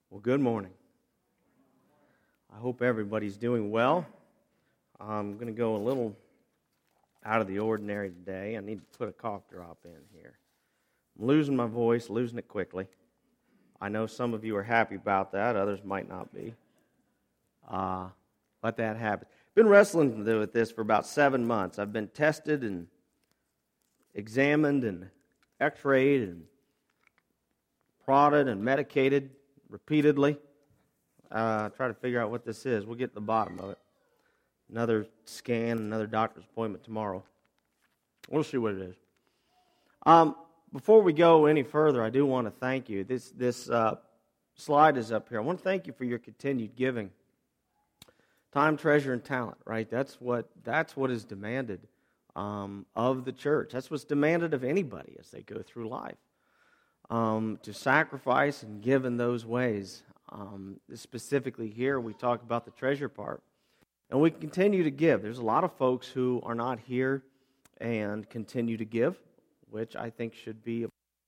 Well, good morning. I hope everybody's doing well. I'm going to go a little out of the ordinary today. I need to put a cough drop in here. I'm losing my voice, losing it quickly. I know some of you are happy about that. Others might not be. Let that happen. Been wrestling with this for about 7 months. I've been tested and examined and x-rayed and prodded and medicated repeatedly. Try to figure out what this is. We'll get to the bottom of it. Another scan, another doctor's appointment tomorrow. We'll see what it is. Before we go any further, I do want to thank you. This slide is up here. I want to thank you for your continued giving. Time, treasure, and talent, right? That's what is demanded of the church. That's what's demanded of anybody as they go through life. To sacrifice and give in those ways. Specifically here, we talk about the treasure part. And we continue to give. There's a lot of folks who are not here and continue to give, which I think should be.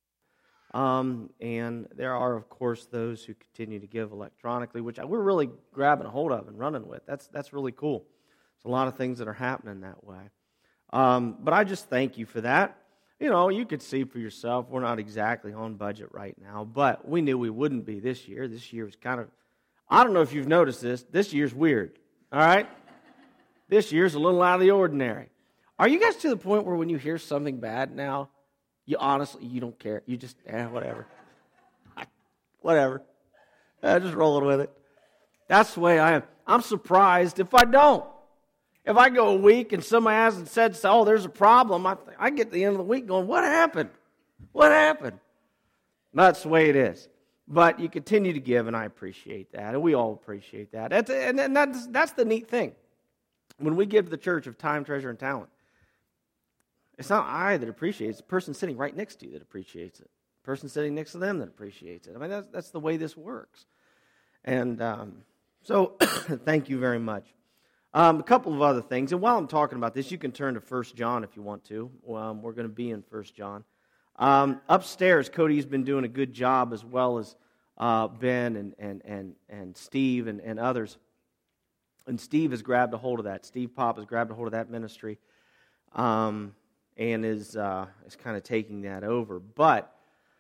And there are, of course, those who continue to give electronically, which we're really grabbing a hold of and running with. That's really cool. There's a lot of things that are happening that way. But I just thank you for that. You know, you could see for yourself, we're not exactly on budget right now, but we knew we wouldn't be this year. This year was kind of, I don't know if you've noticed this year's weird, all right? This year's a little out of the ordinary. Are you guys to the point where when you hear something bad now, you don't care. You just, whatever. Whatever. Just rolling with it. That's the way I am. I'm surprised if I don't. If I go a week and somebody hasn't said, oh, there's a problem, I get to the end of the week going, what happened? What happened? That's the way it is. But you continue to give, and I appreciate that, and we all appreciate that. That's the neat thing. When we give to the church of time, treasure, and talent, it's not I that appreciates it. It's the person sitting right next to you that appreciates it. The person sitting next to them that appreciates it. I mean, that's the way this works. And so thank you very much. A couple of other things, and while I'm talking about this, you can turn to 1 John if you want to. We're going to be in 1 John. Upstairs, Cody's been doing a good job, as well as Ben and Steve and others. And Steve has grabbed a hold of that. Steve Pop has grabbed a hold of that ministry, and is kind of taking that over. But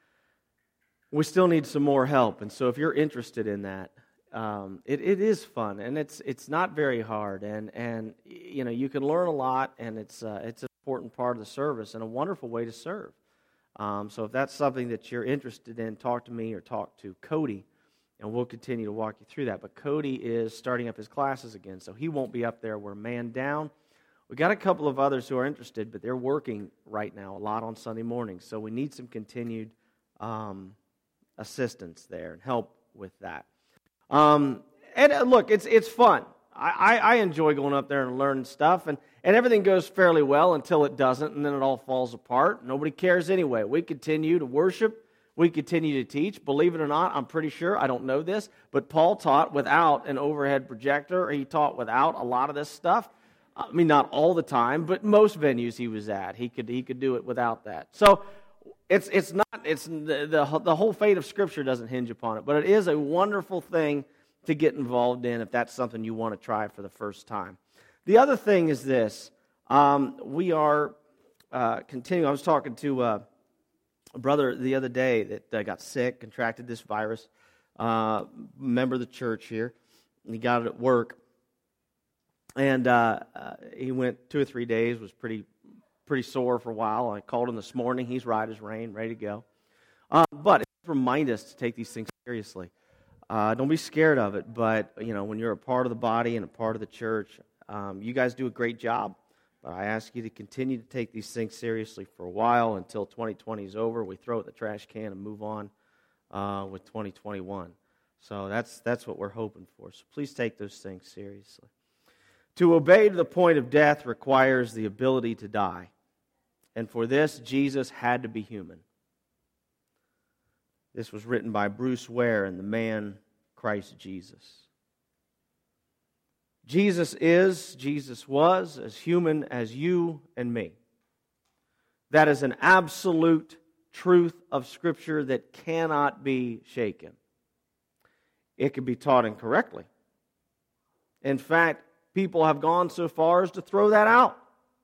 we still need some more help, and so if you're interested in that, it is fun, and it's not very hard, and you know, you can learn a lot, and it's an important part of the service and a wonderful way to serve. So if that's something that you're interested in, talk to me or talk to Cody, and we'll continue to walk you through that. But Cody is starting up his classes again, so he won't be up there. We're man down. We got a couple of others who are interested, but they're working right now a lot on Sunday mornings, so we need some continued assistance there and help with that. And look, it's fun. I enjoy going up there and learning stuff, and everything goes fairly well until it doesn't, and then it all falls apart. Nobody cares anyway. We continue to worship. We continue to teach. Believe it or not, I'm pretty sure, I don't know this, but Paul taught without an overhead projector. He taught without a lot of this stuff. I mean, not all the time, but most venues he was at, he could do it without that. So it's the whole fate of Scripture doesn't hinge upon it, but it is a wonderful thing to get involved in if that's something you want to try for the first time. The other thing is this: we are continuing. I was talking to a brother the other day that got sick, contracted this virus. Member of the church here, and he got it at work, and he went 2 or 3 days. Was pretty sore for a while. I called him this morning. He's right as rain, ready to go. But it remind us to take these things seriously. Don't be scared of it. But you know, when you're a part of the body and a part of the church, you guys do a great job. But I ask you to continue to take these things seriously for a while until 2020 is over. We throw it in the trash can and move on with 2021. So that's what we're hoping for. So please take those things seriously. To obey to the point of death requires the ability to die. And for this, Jesus had to be human. This was written by Bruce Ware and the man Christ Jesus. Jesus was as human as you and me. That is an absolute truth of Scripture that cannot be shaken. it could be taught incorrectly. In fact, people have gone so far as to throw that out.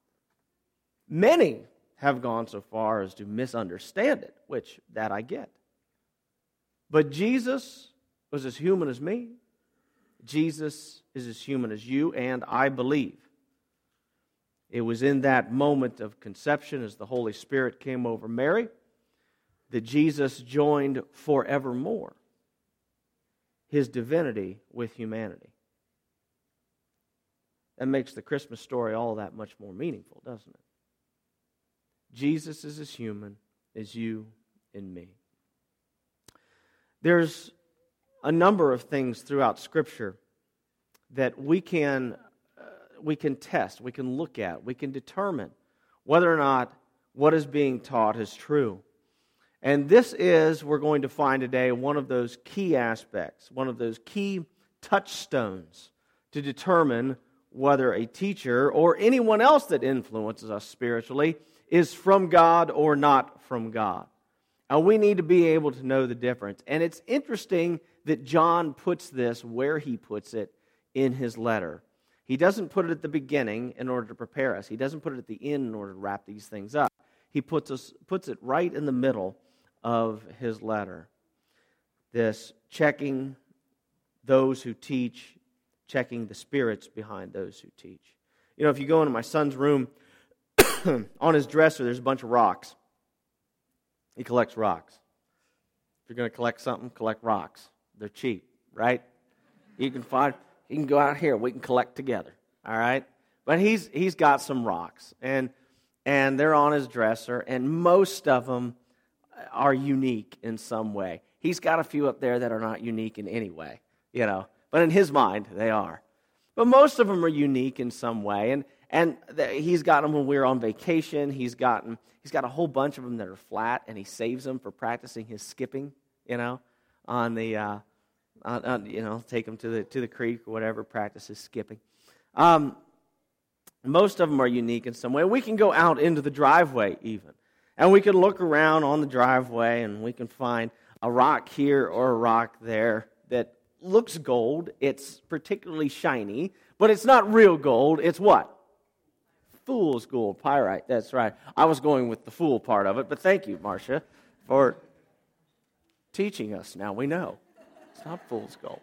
Many have gone so far as to misunderstand it, which that I get. But Jesus was as human as me. Jesus is as human as you, and I believe. It was in that moment of conception as the Holy Spirit came over Mary that Jesus joined forevermore His divinity with humanity. That makes the Christmas story all that much more meaningful, doesn't it? Jesus is as human as you and me. There's a number of things throughout Scripture that we can test, we can look at, we can determine whether or not what is being taught is true. And this is, we're going to find today, one of those key aspects, one of those key touchstones to determine whether a teacher or anyone else that influences us spiritually is from God or not from God. And we need to be able to know the difference. And it's interesting that John puts this where he puts it in his letter. He doesn't put it at the beginning in order to prepare us. He doesn't put it at the end in order to wrap these things up. He puts it right in the middle of his letter. This checking those who teach, checking the spirits behind those who teach. You know, if you go into my son's room, on his dresser there's a bunch of rocks. He collects rocks. If you're going to collect something, collect rocks. They're cheap, right? You can go out here, we can collect together, all right? But he's got some rocks, and they're on his dresser, and most of them are unique in some way. He's got a few up there that are not unique in any way, but in his mind, they are. But most of them are unique in some way, and he's got them when we were on vacation. He's got a whole bunch of them that are flat, and he saves them for practicing his skipping, on the take them to the creek or whatever, practice his skipping. Most of them are unique in some way. We can go out into the driveway even, and we can look around on the driveway, and we can find a rock here or a rock there that looks gold. It's particularly shiny, but it's not real gold. It's what? Fool's gold, pyrite. That's right. I was going with the fool part of it, but thank you, Marcia, for teaching us. Now we know. It's not fool's gold.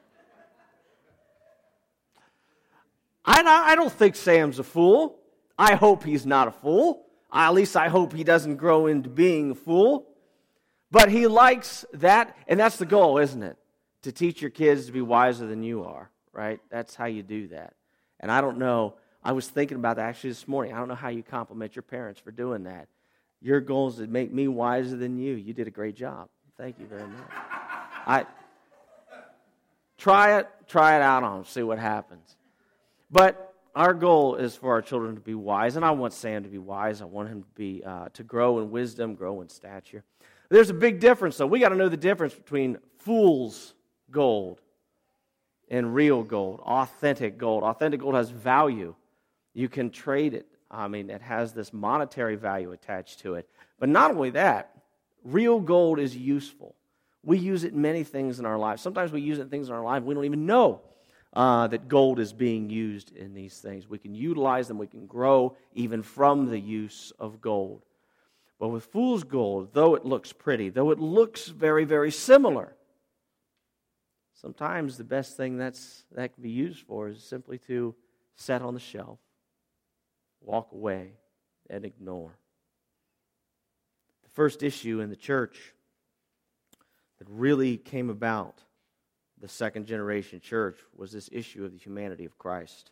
I don't think Sam's a fool. I hope he's not a fool. At least I hope he doesn't grow into being a fool. But he likes that, and that's the goal, isn't it? To teach your kids to be wiser than you are, right? That's how you do that. And I don't know, I was thinking about that actually this morning. I don't know how you compliment your parents for doing that. Your goal is to make me wiser than you. You did a great job. Thank you very much. Try it out on them, see what happens. But our goal is for our children to be wise, and I want Sam to be wise. I want him to be to grow in wisdom, grow in stature. There's a big difference, though. We got to know the difference between fool's gold and real gold, authentic gold. Authentic gold has value. You can trade it. It has this monetary value attached to it. But not only that, real gold is useful. We use it in many things in our lives. Sometimes we use it in things in our life we don't even know that gold is being used in these things. We can utilize them. We can grow even from the use of gold. But with fool's gold, though it looks pretty, though it looks very, very similar, sometimes the best thing that can be used for is simply to set on the shelf, walk away, and ignore. The first issue in the church that really came about the second generation church was this issue of the humanity of Christ.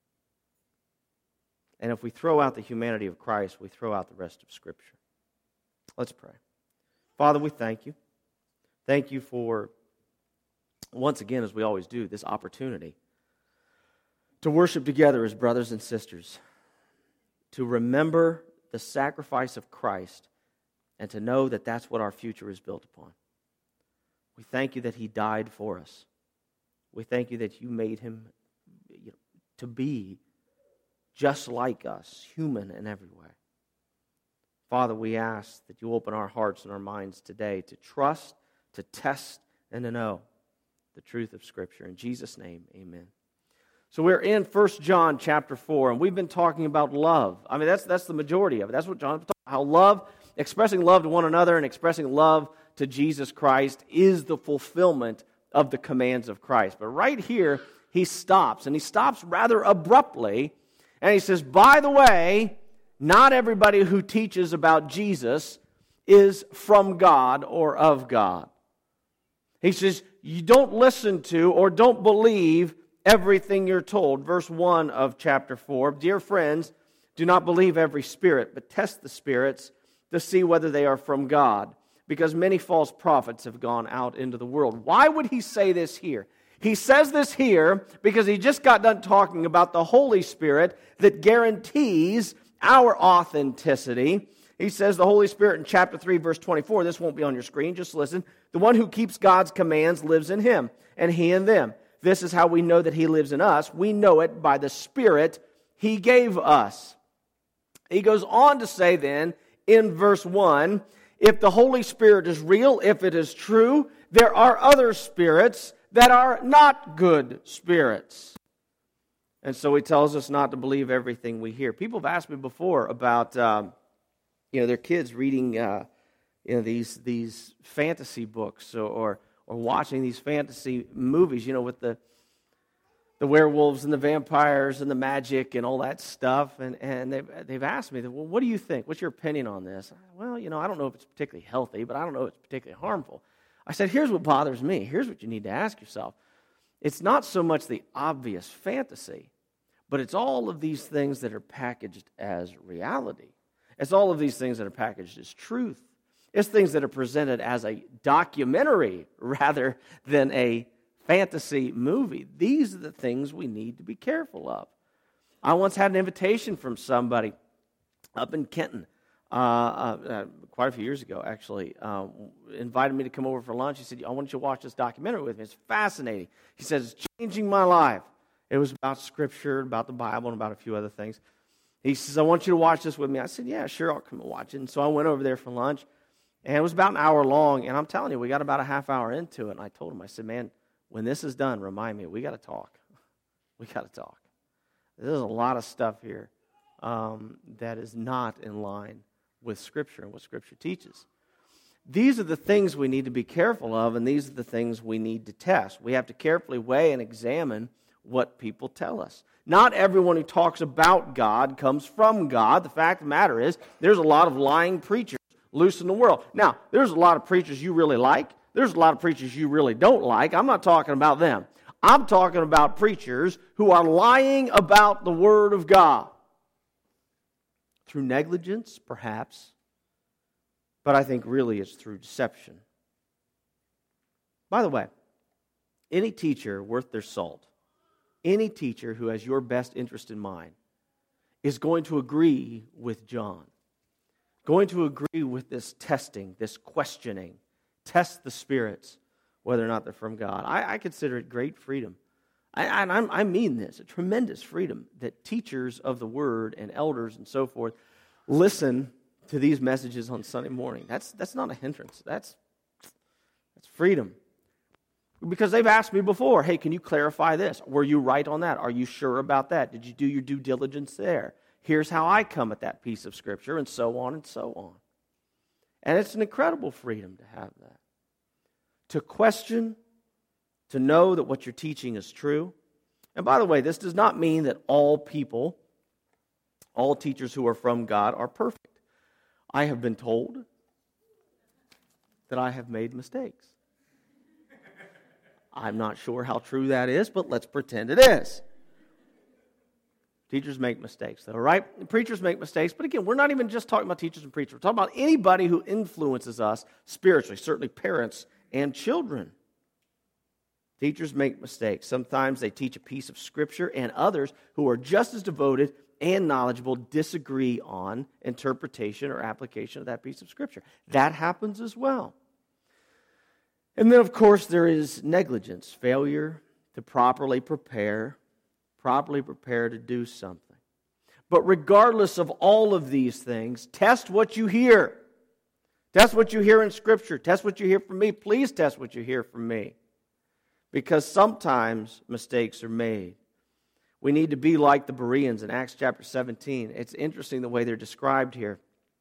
And if we throw out the humanity of Christ, we throw out the rest of Scripture. Let's pray. Father, we thank you. Thank you for, once again, as we always do, this opportunity to worship together as brothers and sisters, to remember the sacrifice of Christ, and to know that that's what our future is built upon. We thank you that He died for us. We thank you that you made Him to be just like us, human in every way. Father, we ask that you open our hearts and our minds today to trust, to test, and to know the truth of Scripture. In Jesus' name, amen. So we're in 1 John chapter 4, and we've been talking about love. I mean, that's the majority of it. That's what John's talking about. How love, expressing love to one another and expressing love to Jesus Christ is the fulfillment of the commands of Christ. But right here, he stops, and he stops rather abruptly, and he says, by the way, not everybody who teaches about Jesus is from God or of God. He says, you don't listen to or don't believe everything you're told. Verse 1 of chapter 4, dear friends, do not believe every spirit, but test the spirits to see whether they are from God, because many false prophets have gone out into the world. Why would he say this here? He says this here because he just got done talking about the Holy Spirit that guarantees our authenticity. He says the Holy Spirit in chapter 3, verse 24, this won't be on your screen, just listen. The one who keeps God's commands lives in him, and he in them. This is how we know that he lives in us. We know it by the Spirit he gave us. He goes on to say then, in verse 1, if the Holy Spirit is real, if it is true, there are other spirits that are not good spirits. And so he tells us not to believe everything we hear. People have asked me before about, their kids reading, these fantasy books or watching these fantasy movies, with the werewolves and the vampires and the magic and all that stuff. And they've asked me, well, what do you think? What's your opinion on this? Well, I don't know if it's particularly healthy, but I don't know if it's particularly harmful. I said, here's what bothers me. Here's what you need to ask yourself. It's not so much the obvious fantasy, but it's all of these things that are packaged as reality. It's all of these things that are packaged as truth. It's things that are presented as a documentary rather than a fantasy movie. These are the things we need to be careful of. I once had an invitation from somebody up in Kenton, quite a few years ago, actually, invited me to come over for lunch. He said, I want you to watch this documentary with me. It's fascinating. He says, it's changing my life. It was about Scripture, about the Bible, and about a few other things. He says, I want you to watch this with me. I said, yeah, sure, I'll come and watch it. And so I went over there for lunch. And it was about an hour long, and I'm telling you, we got about a half hour into it, and I told him, I said, man, when this is done, remind me, we got to talk. We got to talk. There's a lot of stuff here that is not in line with Scripture and what Scripture teaches. These are the things we need to be careful of, and these are the things we need to test. We have to carefully weigh and examine what people tell us. Not everyone who talks about God comes from God. The fact of the matter is, there's a lot of lying preachers loose in the world. Now, there's a lot of preachers you really like. There's a lot of preachers you really don't like. I'm not talking about them. I'm talking about preachers who are lying about the Word of God. Through negligence, perhaps. But I think really it's through deception. By the way, any teacher worth their salt, any teacher who has your best interest in mind, is going to agree with John. Going to agree with this testing, this questioning. Test the spirits, whether or not they're from God. I consider it great freedom. I mean this, a tremendous freedom that teachers of the Word and elders and so forth listen to these messages on Sunday morning. That's not a hindrance. That's freedom. Because they've asked me before, hey, can you clarify this? Were you right on that? Are you sure about that? Did you do your due diligence there? Here's how I come at that piece of Scripture, and so on and so on. And it's an incredible freedom to have that. To question, to know that what you're teaching is true. And by the way, this does not mean that all people, all teachers who are from God are perfect. I have been told that I have made mistakes. I'm not sure how true that is, but let's pretend it is. Teachers make mistakes, though, right? Preachers make mistakes, but again, we're not even just talking about teachers and preachers. We're talking about anybody who influences us spiritually, certainly parents and children. Teachers make mistakes. Sometimes they teach a piece of Scripture, and others who are just as devoted and knowledgeable disagree on interpretation or application of that piece of Scripture. That happens as well. And then, of course, there is negligence, failure to properly prepare to do something. But regardless of all of these things, test what you hear. Test what you hear in Scripture. Test what you hear from me. Please test what you hear from me. because sometimes mistakes are made. We need to be like the Bereans in Acts chapter 17. It's interesting the way they're described here.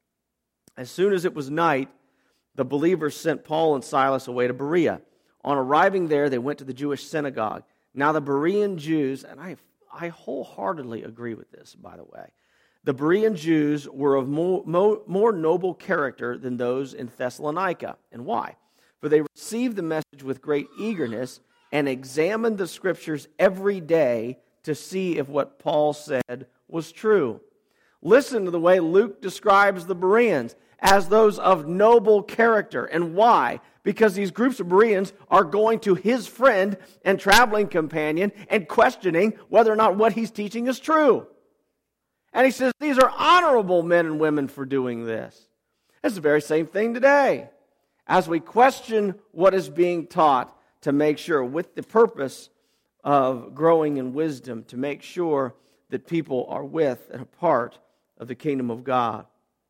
As soon as it was night, the believers sent Paul and Silas away to Berea. On arriving there, they went to the Jewish synagogue. Now the Berean Jews, and I wholeheartedly agree with this, by the way. The Berean Jews were of more noble character than those in Thessalonica. And why? For they received the message with great eagerness and examined the Scriptures every day to see if what Paul said was true. Listen to the way Luke describes the Bereans as those of noble character. And why? Because these groups of Bereans are going to his friend and traveling companion and questioning whether or not what he's teaching is true. And he says, these are honorable men and women for doing this. It's the very same thing today. As we question what is being taught to make sure, with the purpose of growing in wisdom, to make sure that people are with and a part of the kingdom of God.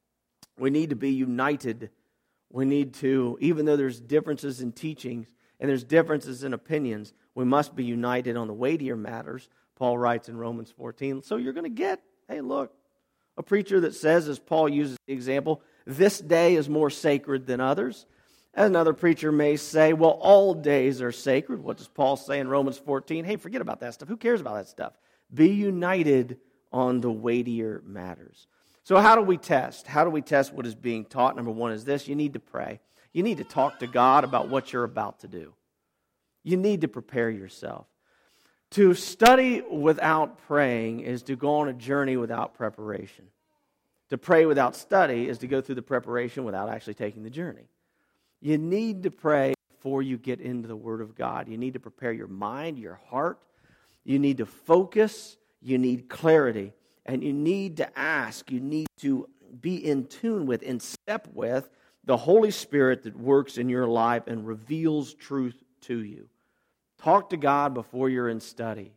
We need to be united. We need to, even though there's differences in teachings and there's differences in opinions, we must be united on the weightier matters, Paul writes in Romans 14. So you're going to get, hey, look, a preacher that says, as Paul uses the example, this day is more sacred than others. Another preacher may say, well, all days are sacred. What does Paul say in Romans 14? Hey, forget about that stuff. Who cares about that stuff? Be united on the weightier matters. So how do we test? How do we test what is being taught? Number one is this: you need to pray. You need to talk to God about what you're about to do. You need to prepare yourself. To study without praying is to go on a journey without preparation. To pray without study is to go through the preparation without actually taking the journey. You need to pray before you get into the Word of God. You need to prepare your mind, your heart. You need to focus. You need clarity. And you need to ask. You need to be in tune with, in step with, the Holy Spirit that works in your life and reveals truth to you. Talk to God before you're in study.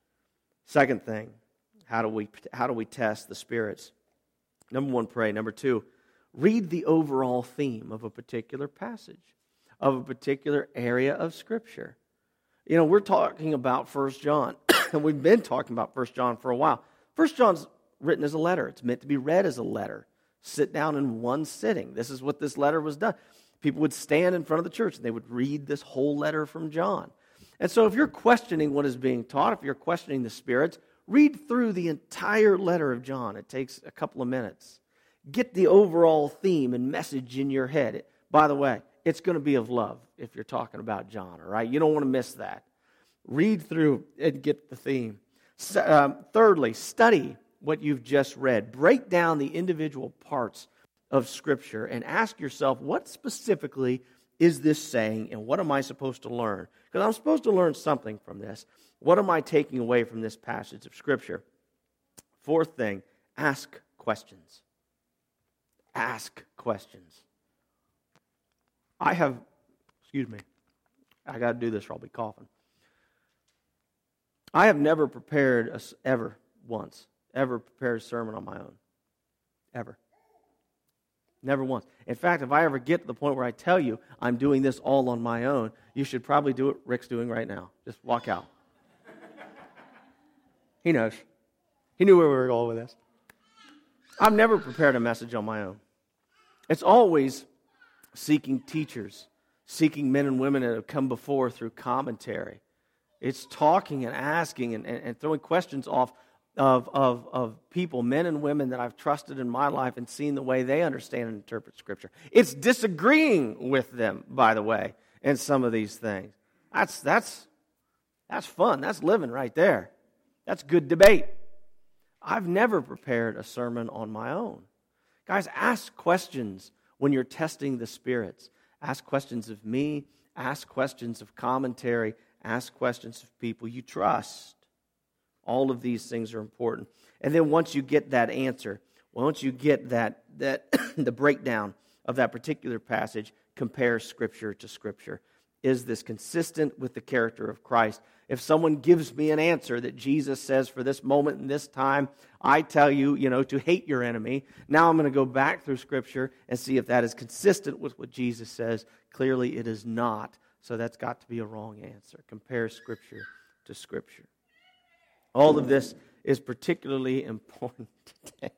Second thing, how do we test the spirits? Number one, pray. Number two, read the overall theme of a particular passage, of a particular area of Scripture. You know, we're talking about 1 John, and we've been talking about 1 John for a while. 1 John's written as a letter. It's meant to be read as a letter. Sit down in one sitting. This is what this letter was done. People would stand in front of the church, and they would read this whole letter from John. And so if you're questioning what is being taught, if you're questioning the spirits, read through the entire letter of John. It takes a couple of minutes. Get the overall theme and message in your head. By the way, it's going to be of love if you're talking about John, all right? You don't want to miss that. Read through and get the theme. Thirdly, study what you've just read. Break down the individual parts of Scripture and ask yourself, what specifically is this saying and what am I supposed to learn? Because I'm supposed to learn something from this. What am I taking away from this passage of Scripture? Fourth thing, ask questions. Ask questions. I got to do this or I'll be coughing. I have never prepared ever prepared a sermon on my own. Ever. Never once. In fact, if I ever get to the point where I tell you I'm doing this all on my own, you should probably do what Rick's doing right now. Just walk out. He knows. He knew where we were going with this. I've never prepared a message on my own. It's always seeking teachers, seeking men and women that have come before through commentary. It's talking and asking and throwing questions off of people, men and women that I've trusted in my life and seen the way they understand and interpret Scripture. It's disagreeing with them, by the way, in some of these things. That's fun. That's living right there. That's good debate. I've never prepared a sermon on my own. Guys, ask questions when you're testing the spirits. Ask questions of me. Ask questions of commentary. Ask questions of people you trust. All of these things are important. And then once you get that answer, once you get that the breakdown of that particular passage, compare Scripture to Scripture. Is this consistent with the character of Christ? If someone gives me an answer that Jesus says for this moment and this time, I tell you, to hate your enemy. Now I'm going to go back through Scripture and see if that is consistent with what Jesus says. Clearly it is not. So that's got to be a wrong answer. Compare Scripture to Scripture. All of this is particularly important today.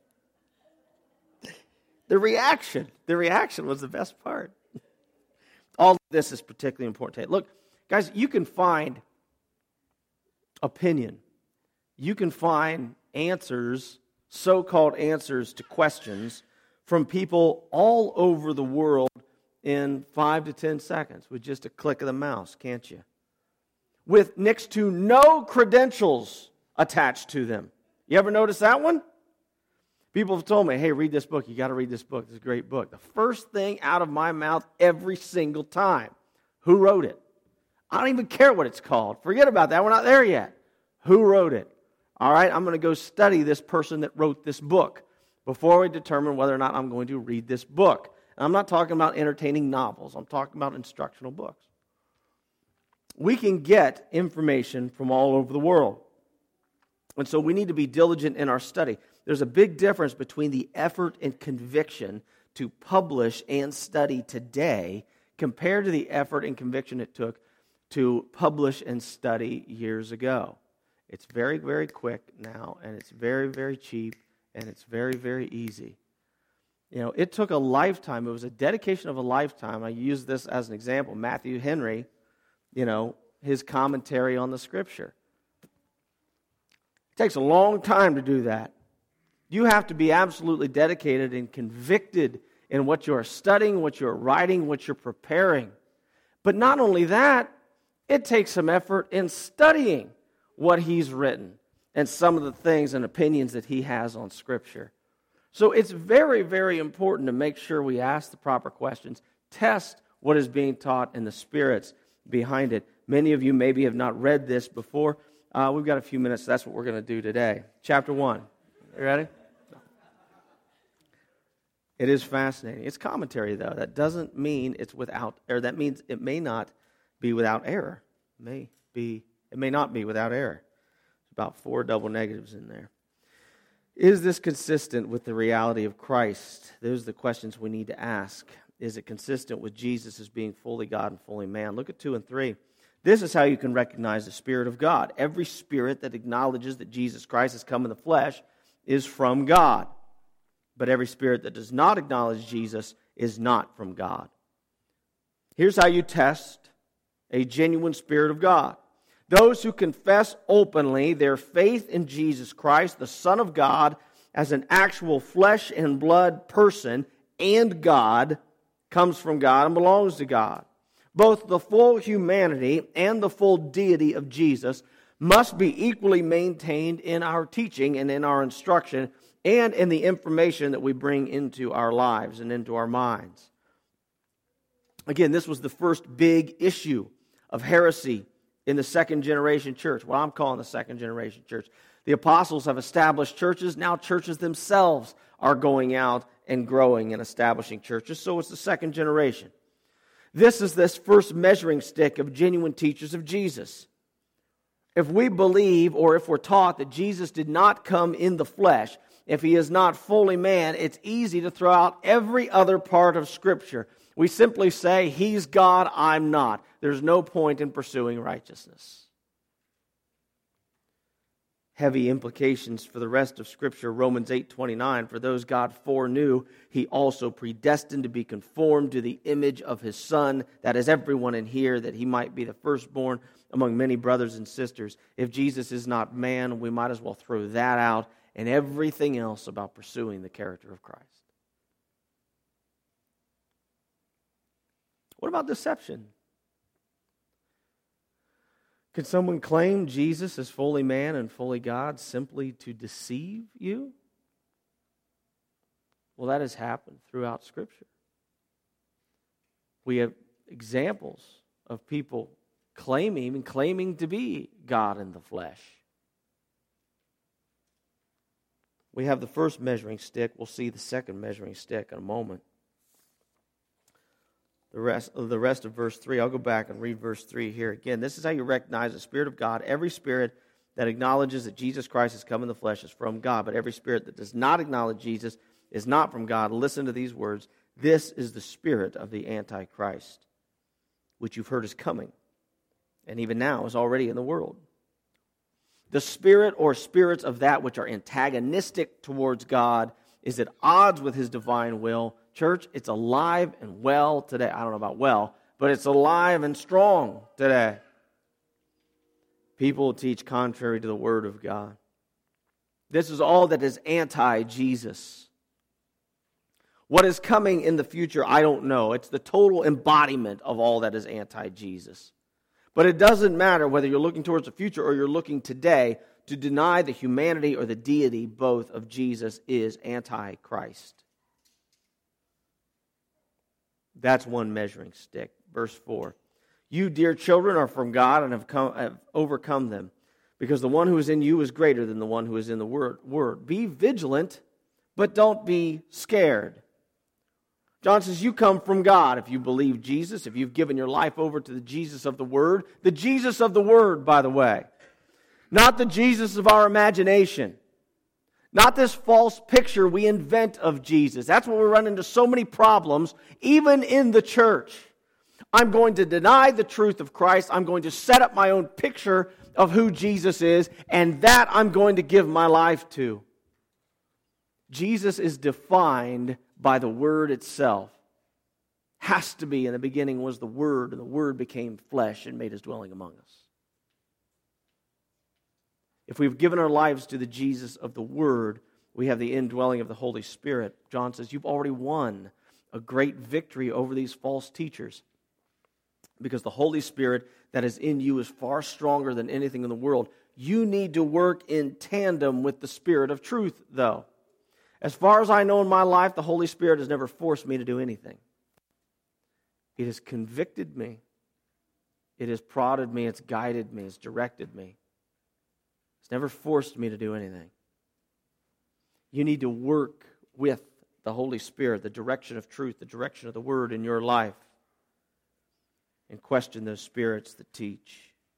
The reaction was the best part. All of this is particularly important today. Look, guys, you can find opinion. You can find answers, so-called answers to questions from people all over the world in 5 to 10 seconds with just a click of the mouse, can't you? With next to no credentials attached to them. You ever notice that one? People have told me, hey, read this book. You got to read this book. It's a great book. The first thing out of my mouth every single time, who wrote it? I don't even care what it's called. Forget about that. We're not there yet. Who wrote it? All right, I'm going to go study this person that wrote this book before we determine whether or not I'm going to read this book. And I'm not talking about entertaining novels. I'm talking about instructional books. We can get information from all over the world. And so we need to be diligent in our study. There's a big difference between the effort and conviction to publish and study today compared to the effort and conviction it took to publish and study years ago. It's very, very quick now, and it's very, very cheap, and it's very, very easy. You know, it took a lifetime. It was a dedication of a lifetime. I use this as an example. Matthew Henry, you know, his commentary on the Scripture. It takes a long time to do that. You have to be absolutely dedicated and convicted in what you are studying, what you're writing, what you're preparing. But not only that, it takes some effort in studying what he's written and some of the things and opinions that he has on Scripture. So it's very, very important to make sure we ask the proper questions, test what is being taught and the spirits behind it. Many of you maybe have not read this before. We've got a few minutes, so that's what we're going to do today. Chapter 1. You ready? It is fascinating. It's commentary, though. That doesn't mean it's without error. That means it may not be without error. It may not be without error. There's about 4 double negatives in there. Is this consistent with the reality of Christ? Those are the questions we need to ask. Is it consistent with Jesus as being fully God and fully man? Look at 2 and 3. This is how you can recognize the Spirit of God. Every spirit that acknowledges that Jesus Christ has come in the flesh is from God. But every spirit that does not acknowledge Jesus is not from God. Here's how you test a genuine Spirit of God. Those who confess openly their faith in Jesus Christ, the Son of God, as an actual flesh and blood person and God, comes from God and belongs to God. Both the full humanity and the full deity of Jesus must be equally maintained in our teaching and in our instruction and in the information that we bring into our lives and into our minds. Again, this was the first big issue of heresy in the second generation church, what I'm calling the second generation church. The apostles have established churches. Now churches themselves are going out and growing and establishing churches. So it's the second generation. This is this first measuring stick of genuine teachers of Jesus. If we believe or if we're taught that Jesus did not come in the flesh, if he is not fully man, it's easy to throw out every other part of Scripture. We simply say, he's God, I'm not. There's no point in pursuing righteousness. Heavy implications for the rest of Scripture. Romans 8:29, for those God foreknew, he also predestined to be conformed to the image of his Son, that is everyone in here, that he might be the firstborn among many brothers and sisters. If Jesus is not man, we might as well throw that out and everything else about pursuing the character of Christ. What about deception? Can someone claim Jesus as fully man and fully God simply to deceive you? Well, that has happened throughout Scripture. We have examples of people claiming to be God in the flesh. We have the first measuring stick. We'll see the second measuring stick in a moment. The rest of verse 3, I'll go back and read verse 3 here again. This is how you recognize the Spirit of God. Every spirit that acknowledges that Jesus Christ has come in the flesh is from God, but every spirit that does not acknowledge Jesus is not from God. Listen to these words. This is the spirit of the Antichrist, which you've heard is coming, and even now is already in the world. The spirit or spirits of that which are antagonistic towards God is at odds with His divine will. Church, it's alive and well today. I don't know about well, but it's alive and strong today. People teach contrary to the Word of God. This is all that is anti-Jesus. What is coming in the future, I don't know. It's the total embodiment of all that is anti-Jesus. But it doesn't matter whether you're looking towards the future or you're looking today. To deny the humanity or the deity both of Jesus is anti-Christ. That's one measuring stick. Verse 4. You, dear children, are from God and have overcome them, because the one who is in you is greater than the one who is in the word. Be vigilant, but don't be scared. John says, you come from God if you believe Jesus, if you've given your life over to the Jesus of the Word. The Jesus of the Word, by the way. Not the Jesus of our imagination. Not this false picture we invent of Jesus. That's where we run into so many problems, even in the church. I'm going to deny the truth of Christ. I'm going to set up my own picture of who Jesus is, and that I'm going to give my life to. Jesus is defined by the Word itself. Has to be. In the beginning was the Word, and the Word became flesh and made His dwelling among us. If we've given our lives to the Jesus of the Word, we have the indwelling of the Holy Spirit. John says, you've already won a great victory over these false teachers, because the Holy Spirit that is in you is far stronger than anything in the world. You need to work in tandem with the Spirit of truth, though. As far as I know in my life, the Holy Spirit has never forced me to do anything. It has convicted me. It has prodded me. It's guided me. It's directed me. It's never forced me to do anything. You need to work with the Holy Spirit, the direction of truth, the direction of the Word in your life, and question those spirits that teach.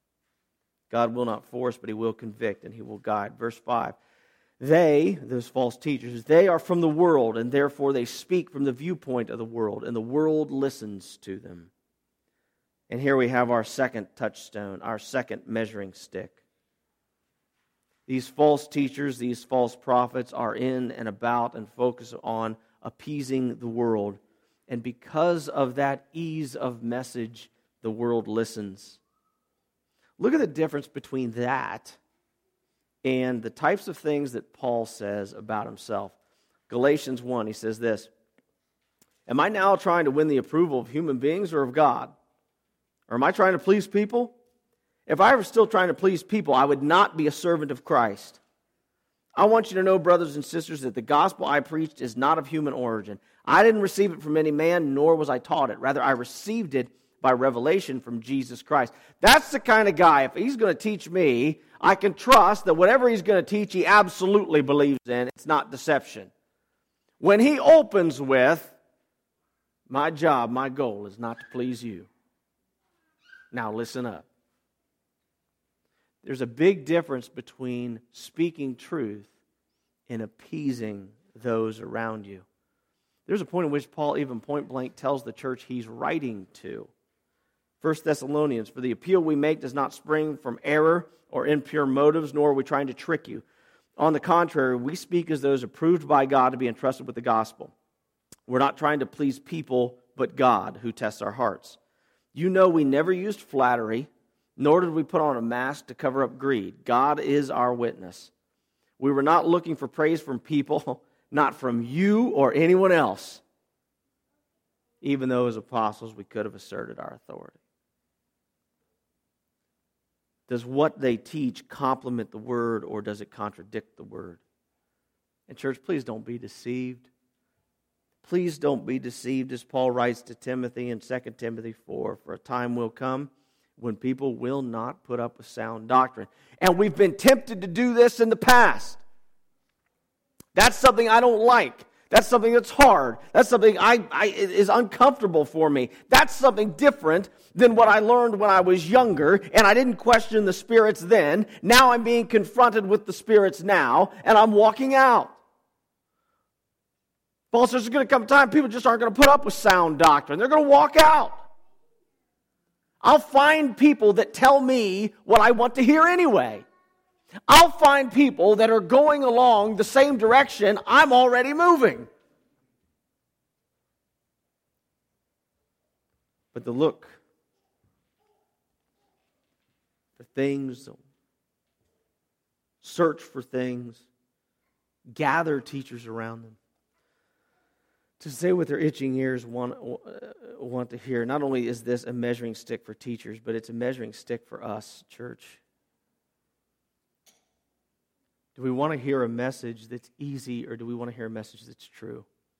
God will not force, but He will convict and He will guide. Verse 5. They, those false teachers, they are from the world, and therefore they speak from the viewpoint of the world, and the world listens to them. And here we have our second touchstone, our second measuring stick. These false teachers, these false prophets are in and about and focus on appeasing the world. And because of that ease of message, the world listens. Look at the difference between that and the types of things that Paul says about himself. Galatians 1, he says this, am I now trying to win the approval of human beings or of God? Or am I trying to please people? If I were still trying to please people, I would not be a servant of Christ. I want you to know, brothers and sisters, that the gospel I preached is not of human origin. I didn't receive it from any man, nor was I taught it. Rather, I received it by revelation from Jesus Christ. That's the kind of guy, if he's going to teach me, I can trust that whatever he's going to teach, he absolutely believes in. It's not deception. When he opens with, my job, my goal is not to please you. Now listen up. There's a big difference between speaking truth and appeasing those around you. There's a point in which Paul even point blank tells the church he's writing to. 1 Thessalonians, for the appeal we make does not spring from error or impure motives, nor are we trying to trick you. On the contrary, we speak as those approved by God to be entrusted with the gospel. We're not trying to please people, but God, who tests our hearts. You know we never used flattery, nor did we put on a mask to cover up greed. God is our witness. We were not looking for praise from people, not from you or anyone else. Even though as apostles we could have asserted our authority. Does what they teach complement the Word, or does it contradict the Word? And church, please don't be deceived. Please don't be deceived, as Paul writes to Timothy in 2 Timothy 4, for a time will come when people will not put up with sound doctrine. And we've been tempted to do this in the past. That's something I don't like. That's something that's hard. That's something is uncomfortable for me. That's something different than what I learned when I was younger, and I didn't question the spirits then. Now I'm being confronted with the spirits now, and I'm walking out. Paul says there's going to come a time people just aren't going to put up with sound doctrine. They're going to walk out. I'll find people that tell me what I want to hear anyway. I'll find people that are going along the same direction I'm already moving. But the look for things, search for things, gather teachers around them to say what their itching ears want to hear. Not only is this a measuring stick for teachers, but it's a measuring stick for us, church. Do we want to hear a message that's easy, or do we want to hear a message that's true?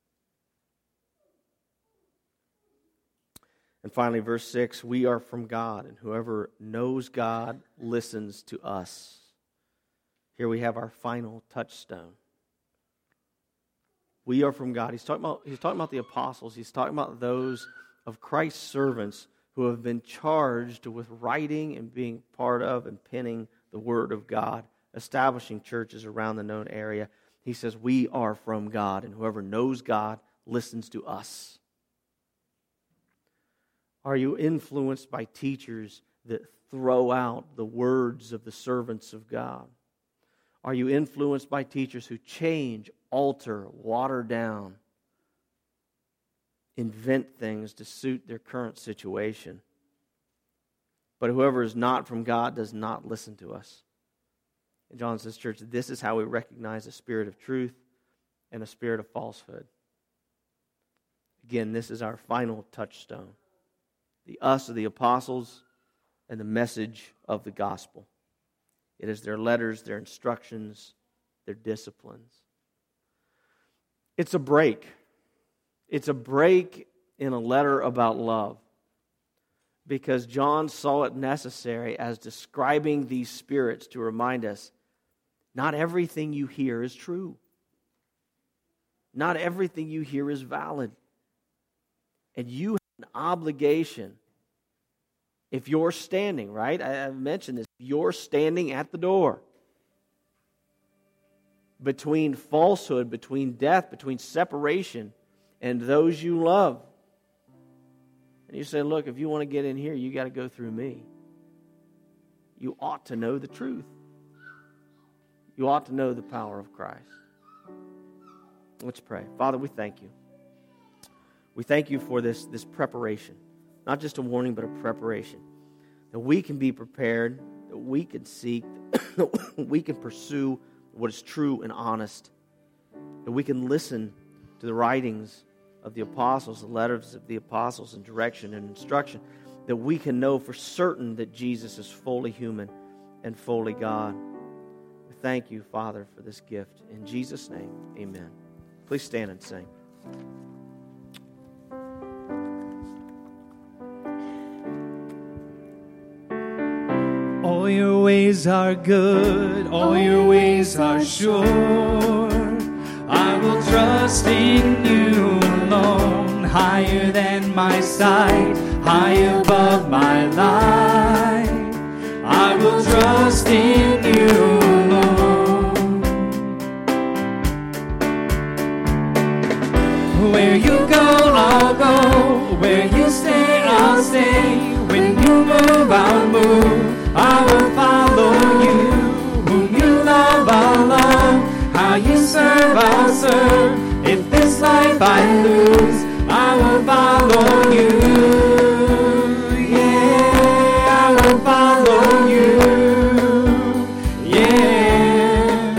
And finally, verse 6, we are from God, and whoever knows God listens to us. Here we have our final touchstone. We are from God. He's talking about the apostles. He's talking about those of Christ's servants who have been charged with writing and being part of and penning the Word of God, establishing churches around the known area. He says, we are from God, and whoever knows God listens to us. Are you influenced by teachers that throw out the words of the servants of God? Are you influenced by teachers who change, alter, water down, invent things to suit their current situation? But whoever is not from God does not listen to us. And John says, church, this is how we recognize a spirit of truth and a spirit of falsehood. Again, this is our final touchstone. The us of the apostles and the message of the gospel. It is their letters, their instructions, their disciplines. It's a break. It's a break in a letter about love. Because John saw it necessary as describing these spirits to remind us, not everything you hear is true. Not everything you hear is valid. And you have an obligation, if you're standing, right? I've mentioned this. You're standing at the door. Between falsehood, between death, between separation, and those you love. And you say, look, if you want to get in here, you got to go through me. You ought to know the truth. You ought to know the power of Christ. Let's pray. Father, we thank you. We thank you for this preparation. Not just a warning, but a preparation. That we can be prepared, that we can seek, that we can pursue what is true and honest. That we can listen to the writings of the apostles, the letters of the apostles, and direction and instruction. That we can know for certain that Jesus is fully human and fully God. We thank you, Father, for this gift. In Jesus' name, amen. Please stand and sing. All your ways are good, all your ways are sure. I will trust in you alone, higher than my sight, high above my life. I will trust in you alone. Where you go, I'll go. Where you stay, I'll stay. When you move, I'll move. I will follow you. Whom you love, I'll love. How you serve, I'll serve. If this life I lose, I will follow you. Yeah, I will follow you. Yeah.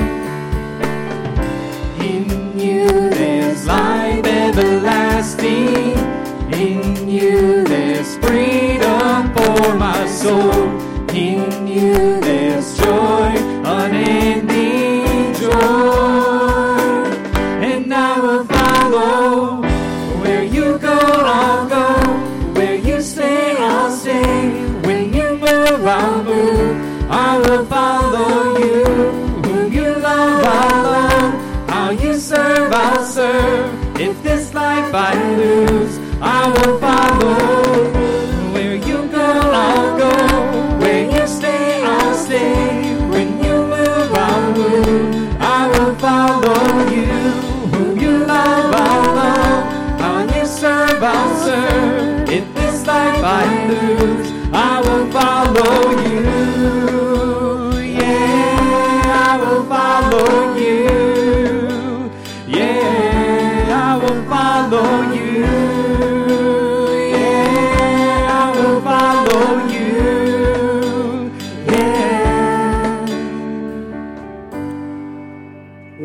In you there's life everlasting. In you there's freedom for my soul. In you there's joy, unending joy. And I will follow. Where you go, I'll go. Where you stay, I'll stay. When you move, I'll move. I will follow you. Whom you love, I'll love. How you serve, I'll serve. If this life I lose, I will follow. Where you go, I'll go. Where you stay, I'll stay. When you move, I'll move. I will follow you. Whom you love, I'll love. How you serve, I'll serve. If this life I lose,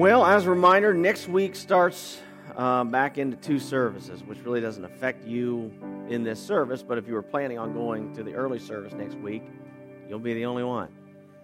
Well, as a reminder, next week starts back into 2 services, which really doesn't affect you in this service, but if you were planning on going to the early service next week, you'll be the only one.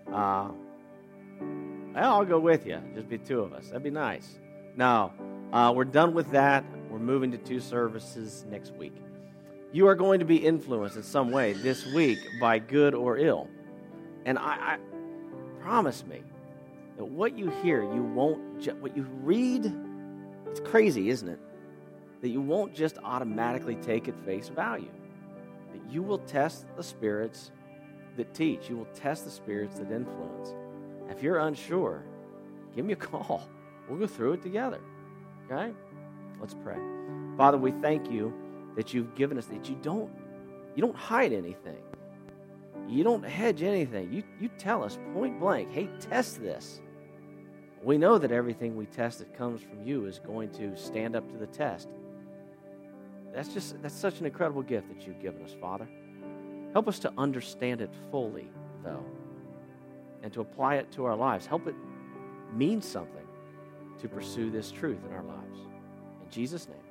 I'll go with you. Just be 2 of us. That'd be nice. No, we're done with that. We're moving to 2 services next week. You are going to be influenced in some way this week by good or ill. And I promise me that what you hear, you won't, what you read, it's crazy, isn't it? That you won't just automatically take at face value. That you will test the spirits that teach. You will test the spirits that influence. If you're unsure, give me a call. We'll go through it together. Okay? Let's pray. Father, we thank you that you've given us, that you don't hide anything. You don't hedge anything. You tell us point blank, hey, test this. We know that everything we test that comes from you is going to stand up to the test. That's such an incredible gift that you've given us, Father. Help us to understand it fully, though, and to apply it to our lives. Help it mean something to pursue this truth in our lives. In Jesus' name.